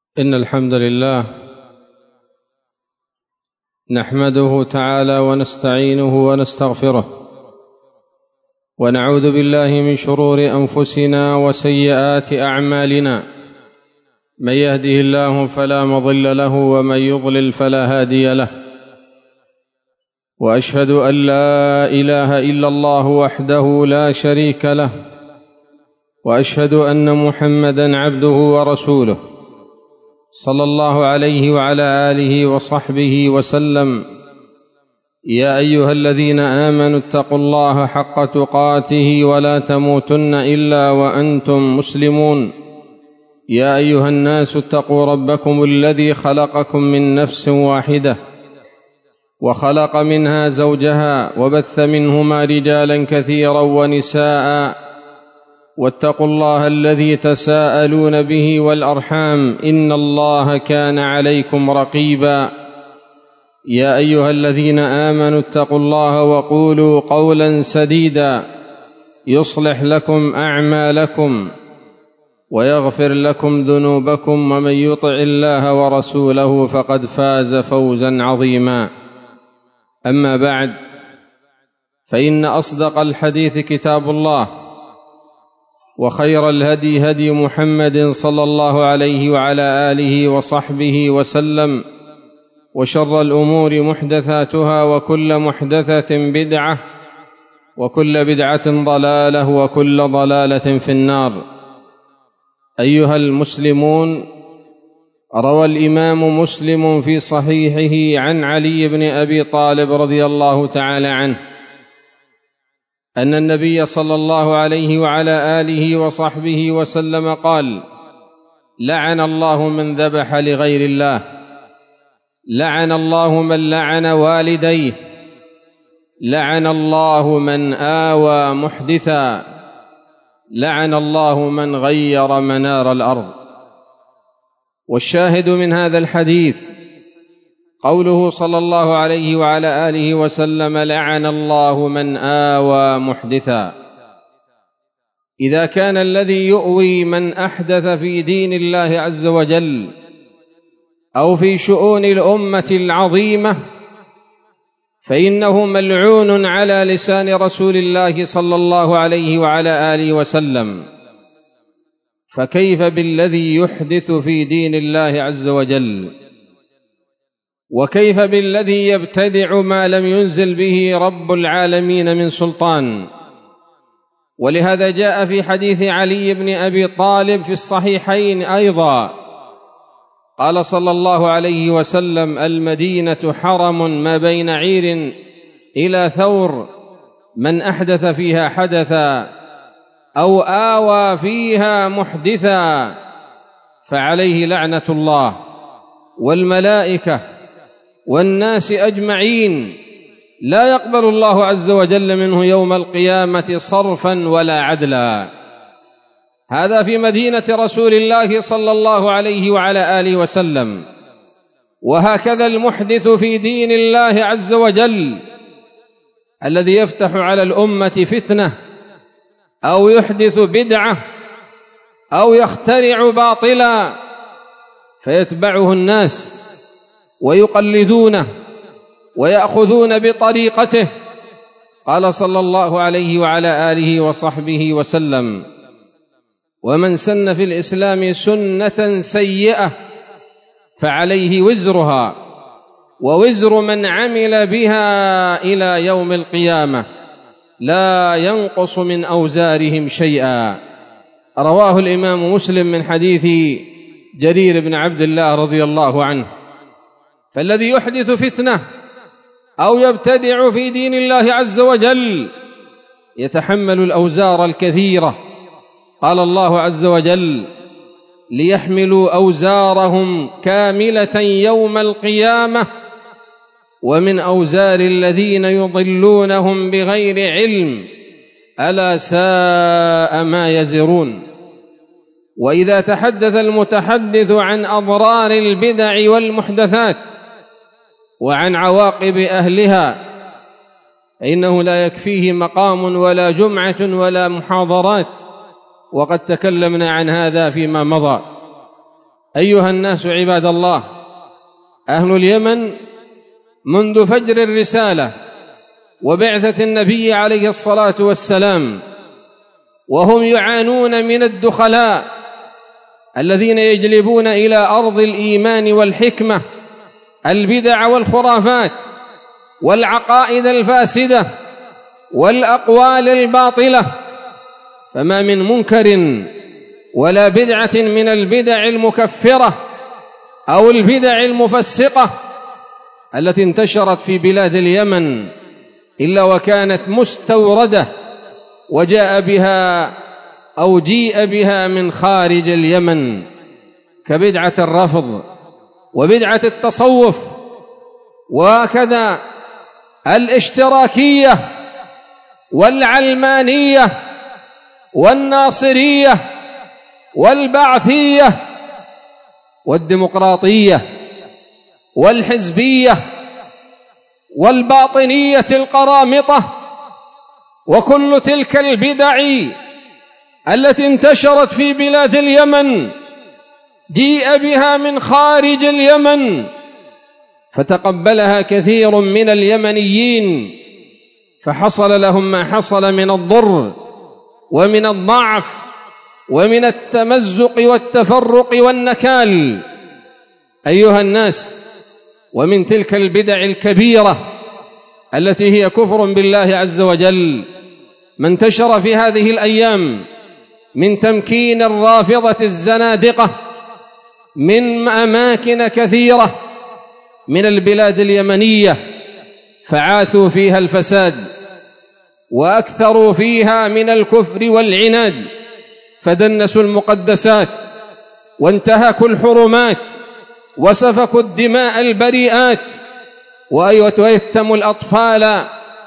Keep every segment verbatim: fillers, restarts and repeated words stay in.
إن الحمد لله نحمده تعالى ونستعينه ونستغفره، ونعوذ بالله من شرور أنفسنا وسيئات أعمالنا. من يهده الله فلا مضل له، ومن يضلل فلا هادي له. وأشهد أن لا إله إلا الله وحده لا شريك له، وأشهد أن محمدًا عبده ورسوله صلى الله عليه وعلى آله وصحبه وسلم. يا أيها الذين آمنوا اتقوا الله حق تقاته ولا تموتن إلا وأنتم مسلمون. يا أيها الناس اتقوا ربكم الذي خلقكم من نفس واحدة، وخلق منها زوجها، وبث منهما رجالا كثيرا ونساء. واتقوا الله الذي تساءلون به والأرحام، إن الله كان عليكم رقيبا. يا أيها الذين آمنوا اتقوا الله وقولوا قولا سديدا يصلح لكم أعمالكم ويغفر لكم ذنوبكم، ومن يطع الله ورسوله فقد فاز فوزا عظيما. أما بعد، فإن أصدق الحديث كتاب الله، وخير الهدي هدي محمد صلى الله عليه وعلى آله وصحبه وسلم. وشر الأمور محدثاتها، وكل محدثة بدعة، وكل بدعة ضلالة، وكل ضلالة في النار. أيها المسلمون، روى الإمام مسلم في صحيحه عن علي بن أبي طالب رضي الله تعالى عنه أن النبي صلى الله عليه وعلى آله وصحبه وسلم قال: لعن الله من ذبح لغير الله، لعن الله من لعن والديه، لعن الله من آوى محدثا، لعن الله من غير منار الأرض. والشاهد من هذا الحديث قوله صلى الله عليه وعلى آله وسلم: لعن الله من آوى محدثا. إذا كان الذي يؤوي من أحدث في دين الله عز وجل أو في شؤون الأمة العظيمة، فإنه ملعون على لسان رسول الله صلى الله عليه وعلى آله وسلم، فكيف بالذي يحدث في دين الله عز وجل؟ وكيف بالذي يبتدع ما لم ينزل به رب العالمين من سلطان؟ ولهذا جاء في حديث علي بن أبي طالب في الصحيحين أيضا، قال صلى الله عليه وسلم: المدينة حرم ما بين عير إلى ثور، من أحدث فيها حدثا أو آوى فيها محدثا فعليه لعنة الله والملائكة والناس أجمعين، لا يقبل الله عز وجل منه يوم القيامة صرفا ولا عدلا. هذا في مدينة رسول الله صلى الله عليه وعلى آله وسلم. وهكذا المحدث في دين الله عز وجل الذي يفتح على الأمة فتنة، أو يحدث بدعة، أو يخترع باطلا، فيتبعه الناس ويقلدونه ويأخذون بطريقته. قال صلى الله عليه وعلى آله وصحبه وسلم: ومن سن في الإسلام سنة سيئة فعليه وزرها ووزر من عمل بها إلى يوم القيامة، لا ينقص من أوزارهم شيئا. رواه الإمام مسلم من حديث جرير بن عبد الله رضي الله عنه. فالذي يحدث فتنة أو يبتدع في دين الله عز وجل يتحمل الأوزار الكثيرة. قال الله عز وجل: ليحملوا أوزارهم كاملة يوم القيامة ومن أوزار الذين يضلونهم بغير علم ألا ساء ما يزرون. وإذا تحدث المتحدث عن أضرار البدع والمحدثات وعن عواقب أهلها، فإنه لا يكفيه مقام ولا جمعة ولا محاضرات، وقد تكلمنا عن هذا فيما مضى. أيها الناس عباد الله، أهل اليمن منذ فجر الرسالة وبعثة النبي عليه الصلاة والسلام وهم يعانون من الدخلاء الذين يجلبون إلى أرض الإيمان والحكمة البدع والخرافات والعقائد الفاسدة والأقوال الباطلة، فما من منكر ولا بدعة من البدع المكفرة أو البدع المفسقة التي انتشرت في بلاد اليمن إلا وكانت مستوردة وجاء بها أو جيء بها من خارج اليمن، كبدعة الرفض وبدعة التصوف وكذا الاشتراكية والعلمانية والناصرية والبعثية والديمقراطية والحزبية والباطنية القرامطة، وكل تلك البدع التي انتشرت في بلاد اليمن جيء بها من خارج اليمن، فتقبلها كثير من اليمنيين فحصل لهم ما حصل من الضر ومن الضعف ومن التمزق والتفرق والنكال. أيها الناس، ومن تلك البدع الكبيرة التي هي كفر بالله عز وجل ما انتشر في هذه الأيام من تمكين الرافضة الزنادقة من أماكن كثيرة من البلاد اليمنية، فعاثوا فيها الفساد وأكثروا فيها من الكفر والعناد، فدنسوا المقدسات وانتهكوا الحرمات وسفكوا الدماء البريئات ويتموا الأطفال،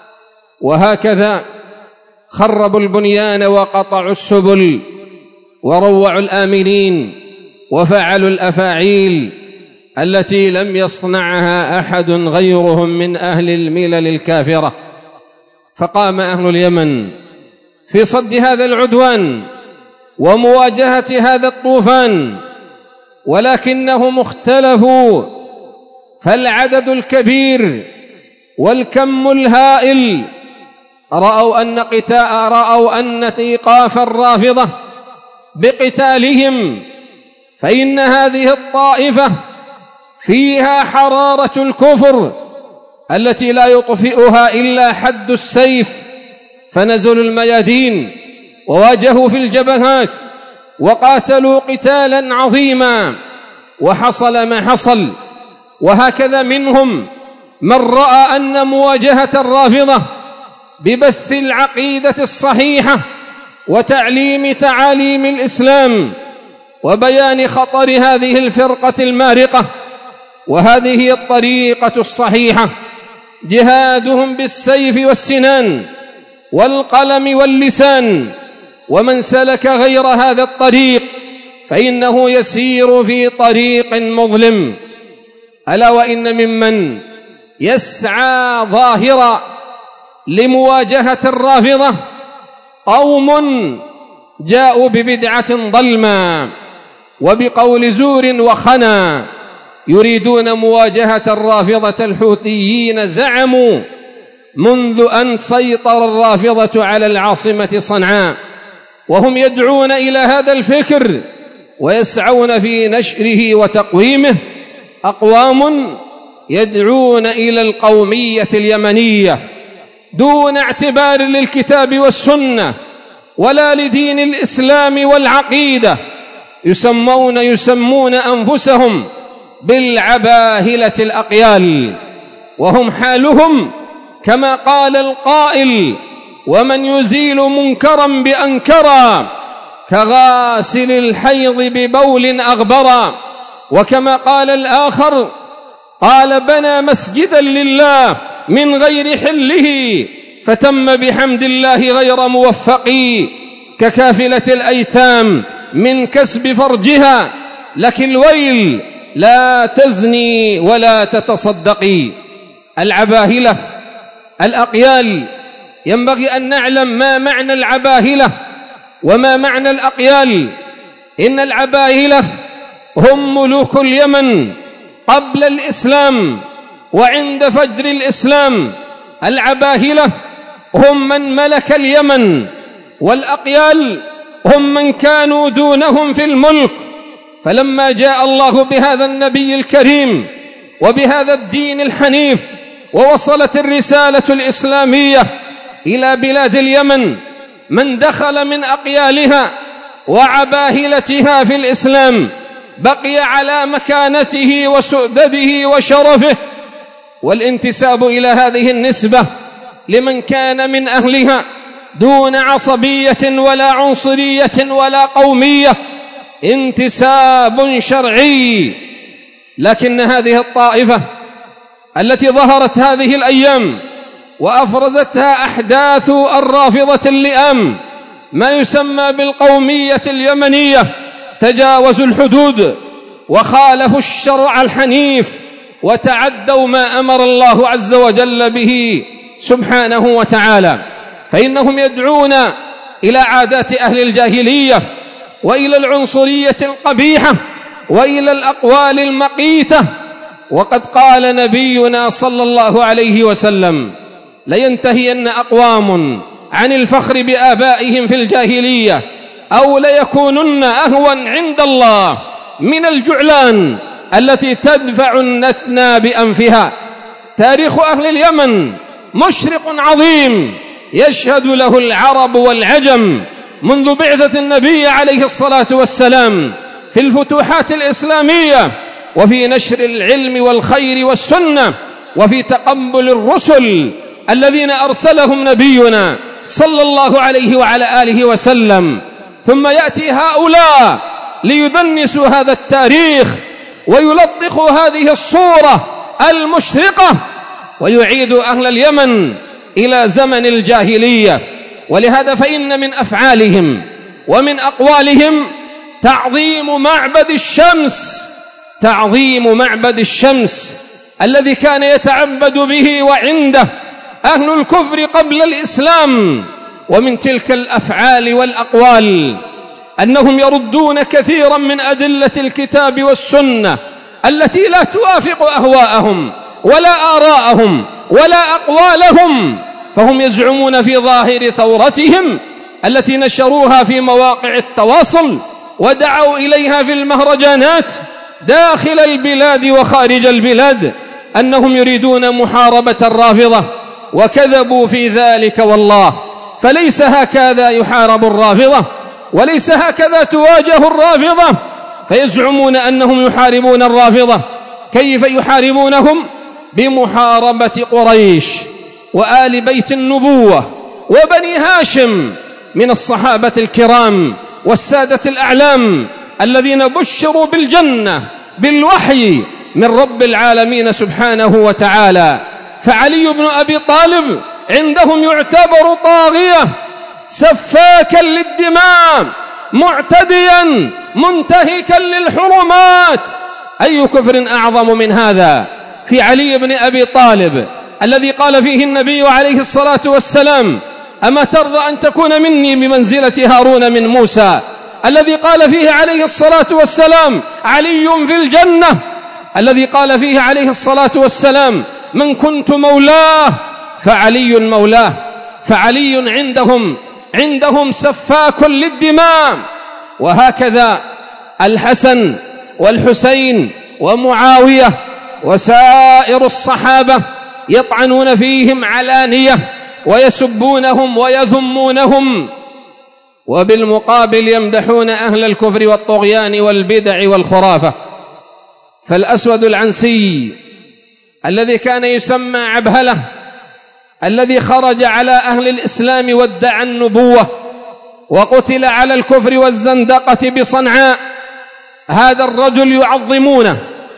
وهكذا خربوا البنيان وقطعوا السبل وروعوا الآمنين وفعلوا الأفاعيل التي لم يصنعها أحد غيرهم من أهل الملل الكافرة. فقام أهل اليمن في صد هذا العدوان ومواجهة هذا الطوفان، ولكنهم اختلفوا، فالعدد الكبير والكم الهائل رأوا أن قتاء رأوا أن إيقاف الرافضة بقتالهم، فإن هذه الطائفة فيها حرارة الكفر التي لا يطفئها إلا حد السيف، فنزلوا الميادين وواجهوا في الجبهات وقاتلوا قتالا عظيما، وحصل ما حصل. وهكذا منهم من رأى أن مواجهة الرافضة ببث العقيدة الصحيحة وتعليم تعاليم الإسلام وبيان خطر هذه الفرقة المارقة وهذه الطريقة الصحيحة جهادهم بالسيف والسنان والقلم واللسان، ومن سلك غير هذا الطريق فإنه يسير في طريق مظلم. ألا وإن ممن يسعى ظاهرا لمواجهة الرافضة قوم جاءوا ببدعة ظلمة وبقول زور وخنا يريدون مواجهة الرافضة الحوثيين. زعموا منذ أن سيطر الرافضة على العاصمة صنعاء وهم يدعون إلى هذا الفكر ويسعون في نشره وتقويمه، أقوام يدعون إلى القومية اليمنية دون اعتبار للكتاب والسنة ولا لدين الإسلام والعقيدة، يسمون يسمون أنفسهم بالعباهلة الأقيال، وهم حالهم كما قال القائل: ومن يزيل منكرا بأنكرا كغاسل الحيض ببول أغبرا. وكما قال الآخر قال: بنى مسجدا لله من غير حله فتم بحمد الله غير موفق، ككافلة الأيتام من كسب فرجها لك الويل لا تزني ولا تتصدقي. العباهلة الأقيال، ينبغي أن نعلم ما معنى العباهلة وما معنى الأقيال. إن العباهلة هم ملوك اليمن قبل الإسلام وعند فجر الإسلام. العباهلة هم من ملك اليمن، والأقيال هم من كانوا دونهم في الملك. فلما جاء الله بهذا النبي الكريم وبهذا الدين الحنيف ووصلت الرسالة الإسلامية إلى بلاد اليمن، من دخل من أقيالها وعباهلتها في الإسلام بقي على مكانته وسؤدده وشرفه. والانتساب إلى هذه النسبة لمن كان من أهلها دون عصبية ولا عنصرية ولا قومية انتساب شرعي. لكن هذه الطائفة التي ظهرت هذه الأيام وأفرزتها أحداث الرافضة اللئام، ما يسمى بالقومية اليمنية، تجاوزوا الحدود وخالفوا الشرع الحنيف وتعدوا ما أمر الله عز وجل به سبحانه وتعالى. فإنهم يدعون إلى عادات أهل الجاهلية وإلى العنصرية القبيحة وإلى الأقوال المقيتة. وقد قال نبينا صلى الله عليه وسلم: لينتهين أقوام عن الفخر بآبائهم في الجاهلية أو ليكونن أهون عند الله من الجعلان التي تدفع النتنا بأنفها. تاريخ أهل اليمن مشرق عظيم يشهد له العرب والعجم منذ بعثة النبي عليه الصلاة والسلام في الفتوحات الإسلامية وفي نشر العلم والخير والسنة وفي تقبل الرسل الذين أرسلهم نبينا صلى الله عليه وعلى آله وسلم. ثم يأتي هؤلاء ليدنسوا هذا التاريخ ويلطخوا هذه الصورة المشرقة ويعيدوا أهل اليمن إلى زمن الجاهلية. ولهذا فإن من أفعالهم ومن أقوالهم تعظيم معبد الشمس، تعظيم معبد الشمس الذي كان يتعبد به وعنده أهل الكفر قبل الإسلام. ومن تلك الأفعال والأقوال أنهم يردون كثيرا من أدلة الكتاب والسنة التي لا توافق أهواءهم ولا آراءهم ولا أقوالهم، فهم يزعمون في ظاهر ثورتهم التي نشروها في مواقع التواصل ودعوا إليها في المهرجانات داخل البلاد وخارج البلاد أنهم يريدون محاربة الرافضة، وكذبوا في ذلك والله. فليس هكذا يحارب الرافضة وليس هكذا تواجه الرافضة. فيزعمون أنهم يحاربون الرافضة. كيف يحاربونهم؟ بمحاربة قريش وآل بيت النبوة وبني هاشم من الصحابة الكرام والسادة الأعلام الذين بشروا بالجنة بالوحي من رب العالمين سبحانه وتعالى. فعلي بن أبي طالب عندهم يعتبر طاغية سفاكا للدماء معتديا منتهكا للحرمات. أي كفر أعظم من هذا في علي بن أبي طالب الذي قال فيه النبي عليه الصلاة والسلام: أما ترضى أن تكون مني بمنزلة هارون من موسى، الذي قال فيه عليه الصلاة والسلام: علي في الجنة، الذي قال فيه عليه الصلاة والسلام: من كنت مولاه فعلي مولاه. فعلي عندهم عندهم سفاك للدماء. وهكذا الحسن والحسين ومعاوية وسائر الصحابة يطعنون فيهم علانية ويسبونهم ويذمونهم، وبالمقابل يمدحون أهل الكفر والطغيان والبدع والخرافة. فالأسود العنسي الذي كان يسمى عبهلة، الذي خرج على أهل الإسلام وادعى النبوة وقتل على الكفر والزندقة بصنعاء، هذا الرجل يعظمونه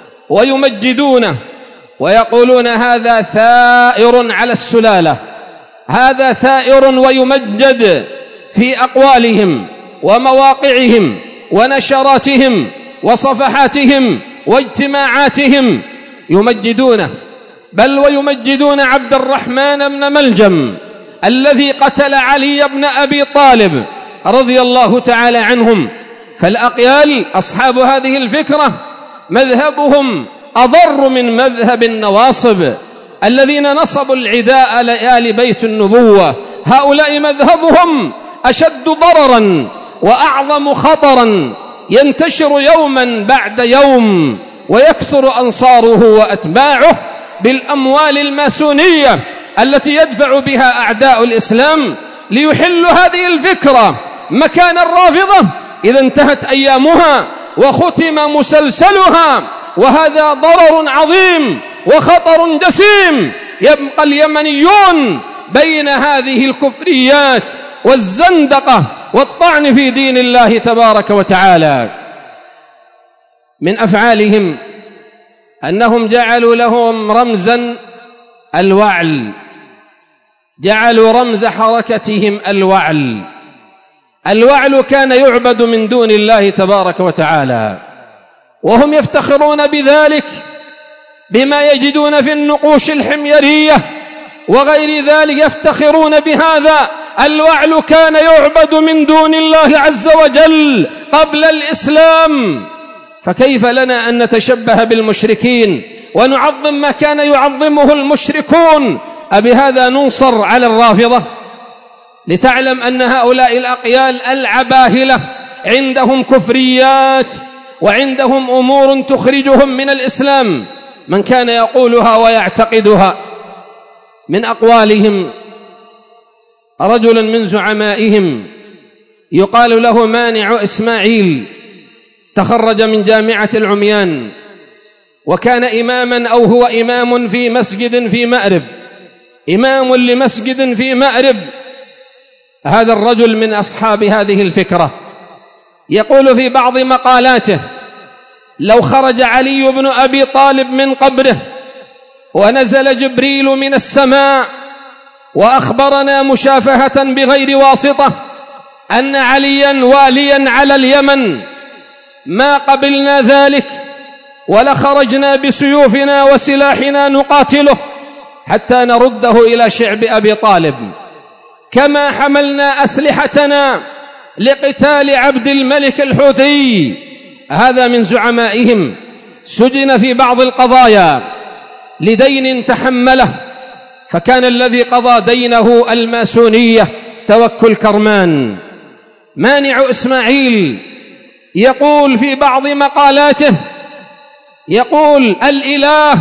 ويمجدونه ويقولون: هذا ثائر على السلالة، هذا ثائر ويمجد في أقوالهم ومواقعهم ونشراتهم وصفحاتهم واجتماعاتهم، يمجدونه. بل ويمجدون عبد الرحمن بن ملجم الذي قتل علي بن أبي طالب رضي الله تعالى عنهم، فالأقيال أصحاب هذه الفكرة مذهبهم أضر من مذهب النواصب الذين نصبوا العداء لآل بيت النبوة. هؤلاء مذهبهم أشد ضررا وأعظم خطرا، ينتشر يوما بعد يوم ويكثر أنصاره وأتباعه بالأموال الماسونية التي يدفع بها أعداء الإسلام ليحلوا هذه الفكرة مكان الرافضة إذا انتهت أيامها وختم مسلسلها. وهذا ضرر عظيم وخطر جسيم. يبقى اليمنيون بين هذه الكفريات والزندقة والطعن في دين الله تبارك وتعالى. من أفعالهم أنهم جعلوا لهم رمزا الوعل، جعلوا رمز حركتهم الوعل. الوعل كان يعبد من دون الله تبارك وتعالى، وهم يفتخرون بذلك بما يجدون في النقوش الحميرية وغير ذلك، يفتخرون بهذا. الوعل كان يعبد من دون الله عز وجل قبل الإسلام، فكيف لنا أن نتشبه بالمشركين ونعظم ما كان يعظمه المشركون؟ أبهذا ننصر على الرافضة؟ لتعلم أن هؤلاء الأقيال العباهلة عندهم كفريات وعندهم أمور تخرجهم من الإسلام من كان يقولها ويعتقدها. من أقوالهم رجل من زعمائهم يقال له مانع إسماعيل، تخرج من جامعة العميان وكان إماما أو هو إمام في مسجد في مأرب، إمام لمسجد في مأرب. هذا الرجل من أصحاب هذه الفكرة يقول في بعض مقالاته: لو خرج علي بن أبي طالب من قبره ونزل جبريل من السماء وأخبرنا مشافهة بغير واسطة أن عليا واليا على اليمن ما قبلنا ذلك، ولخرجنا بسيوفنا وسلاحنا نقاتله حتى نرده إلى شعب أبي طالب، كما حملنا أسلحتنا لقتال عبد الملك الحوثي. هذا من زعمائهم، سجن في بعض القضايا لدين تحمله، فكان الذي قضى دينه الماسونية توكل كرمان. مانع إسماعيل يقول في بعض مقالاته، يقول: الإله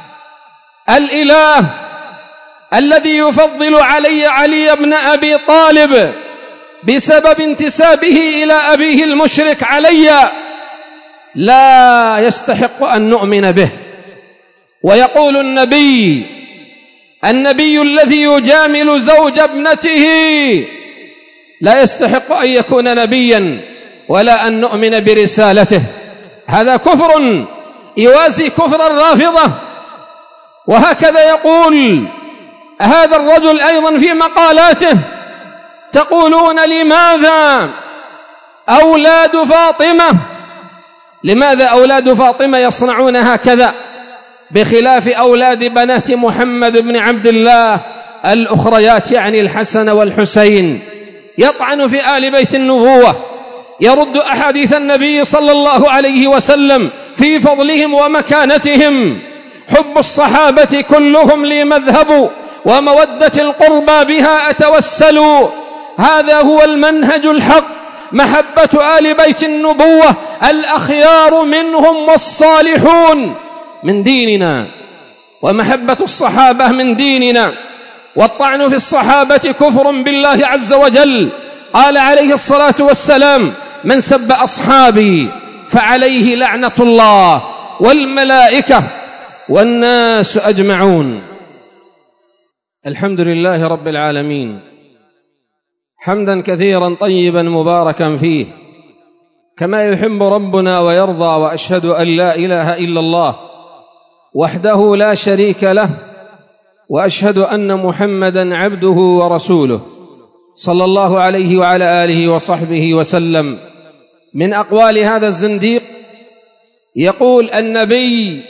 الإله الذي يفضل علي علي بن أبي طالب بسبب انتسابه إلى أبيه المشرك علي لا يستحق أن نؤمن به. ويقول النبي النبي الذي يجامل زوج ابنته لا يستحق أن يكون نبيا ولا أن نؤمن برسالته. هذا كفر يوازي كفر الرافضة. وهكذا يقول هذا الرجل أيضا في مقالاته: تقولون لماذا أولاد فاطمة لماذا أولاد فاطمة يصنعون هكذا بخلاف أولاد بنات محمد بن عبد الله الأخريات، يعني الحسن والحسين. يطعن في آل بيت النبوة، يرد أحاديث النبي صلى الله عليه وسلم في فضلهم ومكانتهم. حب الصحابة كلهم لي مذهب، ومودة القربى بها أتوسل. هذا هو المنهج الحق، محبة آل بيت النبوة الأخيار منهم والصالحون من ديننا، ومحبة الصحابة من ديننا. والطعن في الصحابة كفر بالله عز وجل. قال عليه الصلاة والسلام: من سب أصحابي فعليه لعنة الله والملائكة والناس أجمعون. الحمد لله رب العالمين، حمدا كثيرا طيبا مباركا فيه كما يحب ربنا ويرضى. وأشهد أن لا إله إلا الله وحده لا شريك له، وأشهد أن محمدا عبده ورسوله صلى الله عليه وعلى آله وصحبه وسلم. من أقوال هذا الزنديق يقول: النبي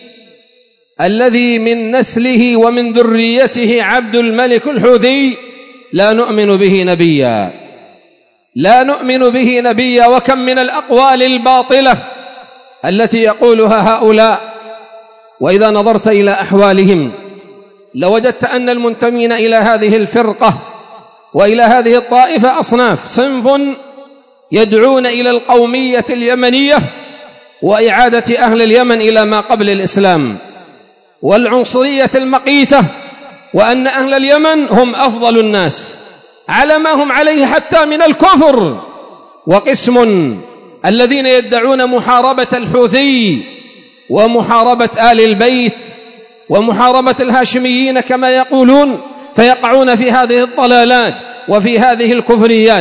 الذي من نسله ومن ذريته عبد الملك الحوثي لا نؤمن به نبيا. لا نؤمن به نبيا. وكم من الأقوال الباطلة التي يقولها هؤلاء، وإذا نظرت إلى أحوالهم لوجدت أن المنتمين إلى هذه الفرقة وإلى هذه الطائفة أصناف: صنف يدعون إلى القومية اليمنية وإعادة أهل اليمن إلى ما قبل الإسلام، والعنصرية المقيتة، وأن أهل اليمن هم أفضل الناس على ما هم عليه حتى من الكفر. وقسم الذين يدعون محاربة الحوثي ومحاربة آل البيت ومحاربة الهاشميين كما يقولون، فيقعون في هذه الضلالات وفي هذه الكفريات.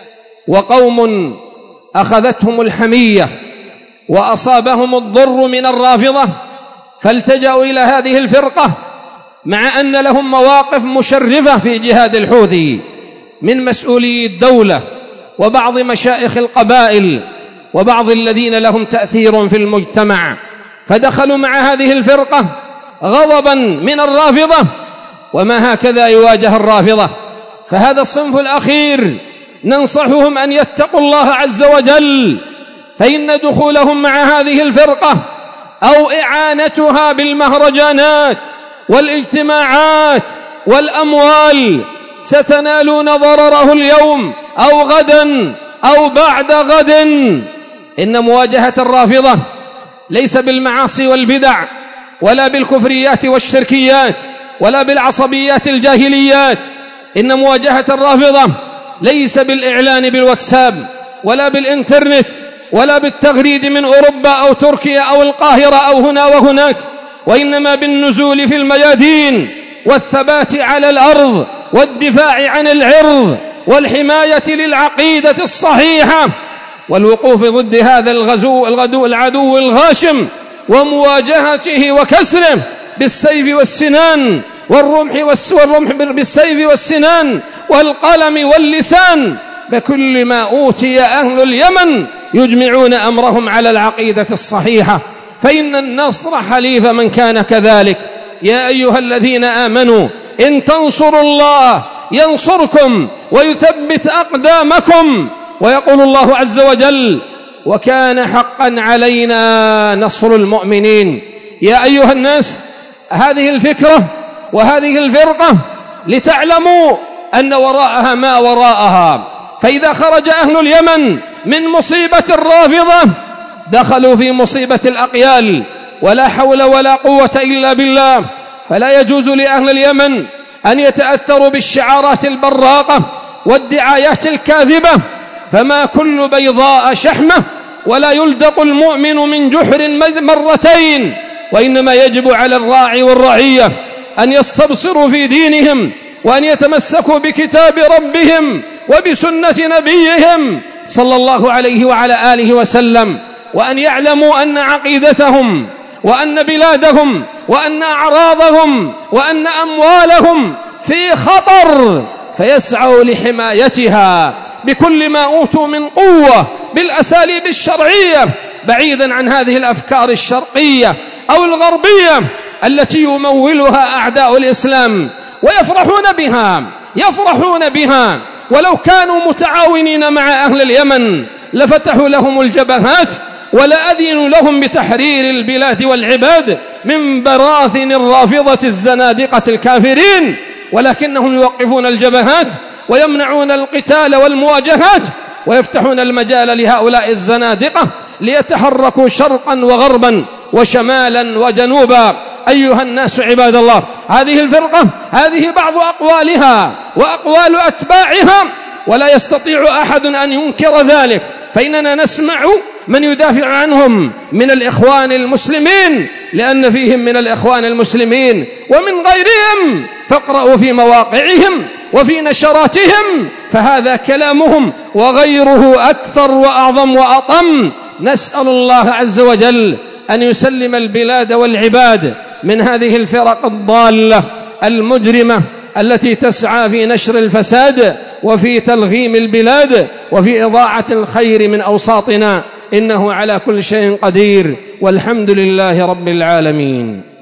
وقوم أخذتهم الحمية وأصابهم الضر من الرافضة فالتجأوا إلى هذه الفرقة، مع أن لهم مواقف مشرفة في جهاد الحوثي من مسؤولي الدولة وبعض مشائخ القبائل وبعض الذين لهم تأثير في المجتمع، فدخلوا مع هذه الفرقة غضبا من الرافضة، وما هكذا يواجه الرافضة. فهذا الصنف الأخير ننصحهم أن يتقوا الله عز وجل، فإن دخولهم مع هذه الفرقة أو إعانتها بالمهرجانات والاجتماعات والأموال ستنالون ضرره اليوم أو غدا أو بعد غد. إن مواجهة الرافضة ليس بالمعاصي والبدع ولا بالكفريات والشركيات ولا بالعصبيات الجاهليات. إن مواجهة الرافضة ليس بالإعلان بالواتساب ولا بالإنترنت ولا بالتغريد من أوروبا أو تركيا أو القاهرة أو هنا وهناك، وإنما بالنزول في الميادين والثبات على الأرض والدفاع عن العرض والحماية للعقيدة الصحيحة والوقوف ضد هذا الغزو الغدو العدو الغاشم ومواجهته وكسره بالسيف والسنان والرمح والرمح بالسيف والسنان والقلم واللسان. بكل ما أوتي أهل اليمن يجمعون أمرهم على العقيدة الصحيحة، فإن النصر حليف من كان كذلك. يا أيها الذين آمنوا إن تنصروا الله ينصركم ويثبت أقدامكم. ويقول الله عز وجل: وكان حقا علينا نصر المؤمنين. يا أيها الناس، هذه الفكرة وهذه الفرقة لتعلموا أن وراءها ما وراءها. فإذا خرج أهل اليمن من مصيبة الرافضة دخلوا في مصيبة الأقيال، ولا حول ولا قوة إلا بالله. فلا يجوز لأهل اليمن أن يتأثروا بالشعارات البراقة والدعايات الكاذبة، فما كل بيضاء شحمة، ولا يلدق المؤمن من جحر مرتين. وإنما يجب على الراعي والرعية أن يستبصروا في دينهم وأن يتمسكوا بكتاب ربهم وبسنة نبيهم صلى الله عليه وعلى آله وسلم، وأن يعلموا أن عقيدتهم وأن بلادهم وأن أعراضهم وأن أموالهم في خطر، فيسعوا لحمايتها بكل ما أوتوا من قوة بالأساليب الشرعية، بعيدا عن هذه الأفكار الشرقية أو الغربية التي يمولها أعداء الإسلام ويفرحون بها يفرحون بها. ولو كانوا متعاونين مع أهل اليمن لفتحوا لهم الجبهات ولأذنوا لهم بتحرير البلاد والعباد من براثن الرافضة الزنادقة الكافرين، ولكنهم يوقفون الجبهات ويمنعون القتال والمواجهات ويفتحون المجال لهؤلاء الزنادقة ليتحركوا شرقا وغربا وشمالا وجنوبا. أيها الناس عباد الله، هذه الفرقة هذه بعض أقوالها وأقوال أتباعها، ولا يستطيع أحد أن ينكر ذلك، فإننا نسمع من يدافع عنهم من الإخوان المسلمين، لأن فيهم من الإخوان المسلمين ومن غيرهم، فاقرأوا في مواقعهم وفي نشراتهم، فهذا كلامهم وغيره أكثر وأعظم وأطم. نسأل الله عز وجل أن يسلم البلاد والعباد من هذه الفرق الضالة المجرمة التي تسعى في نشر الفساد وفي تلغيم البلاد وفي إضاعة الخير من أوساطنا، إنه على كل شيء قدير، والحمد لله رب العالمين.